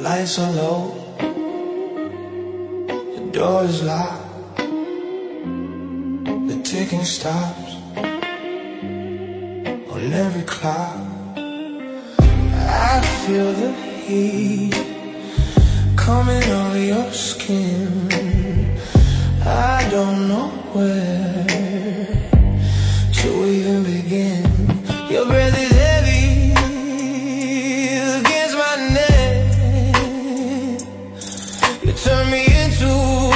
lights are low, the door is locked, the ticking stops on every clock. I feel the heat coming over your skin. I don't know where to even begin. Your breath is heavy against my neck. You turn me into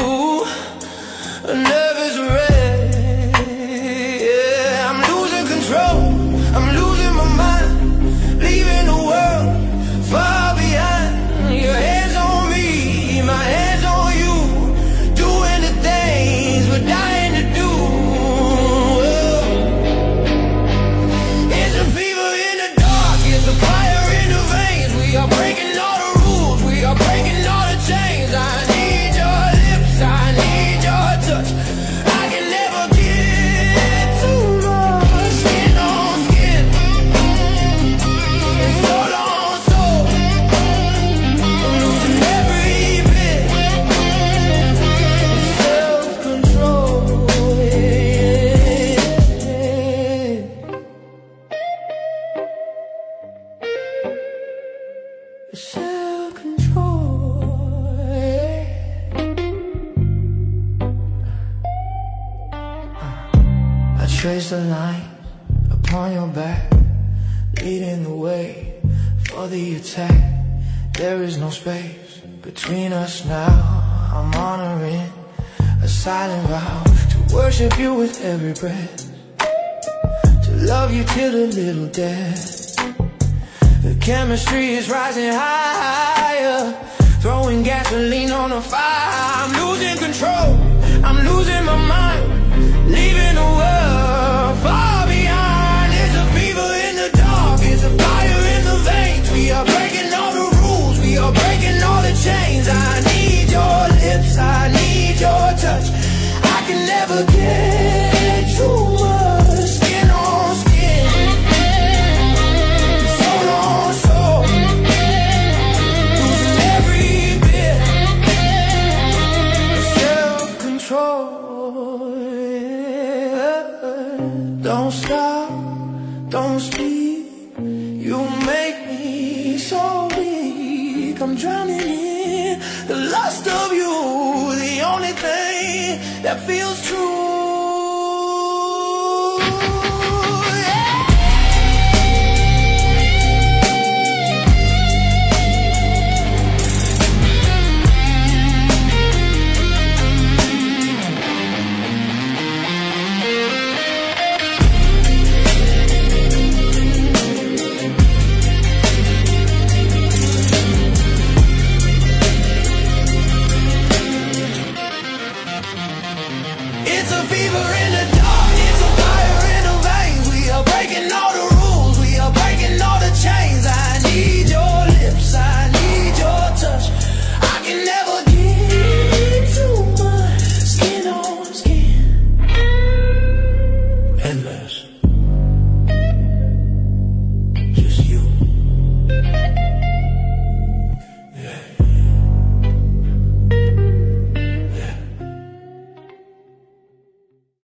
a nervous wreck. Yeah, I'm losing control, I'm losing my mind, leaving the world far behind. Your hands on me, my hands on you, doing the things we're dying to do. It's a fever in the dark, it's a fire in the veins. We are breaking all the rules, we are breaking all the chains. I need your lips, I need your touch. I can never get too much. Skin on skin, it's soul on soul. I'm losing every bit of self-control. Self-control. I trace the lines upon your back, leading the way for the attack. There is no space between us now. I'm honoring a silent vow to worship you with every breath, to love you till a little death. The chemistry is rising higher, throwing gasoline on the fire. I'm losing control, I'm losing my mind, leaving the world far behind. There's a fever in the dark, it's a fire in the veins. We are breaking all the rules, we are breaking all the chains. I need your lips, I need your touch. I can never get too much. Skin on skin, soul on soul, losing every bit of self-control. Don't stop, don't speak, you make me so weak. I'm drowning in the lust of you, the only thing that feels true.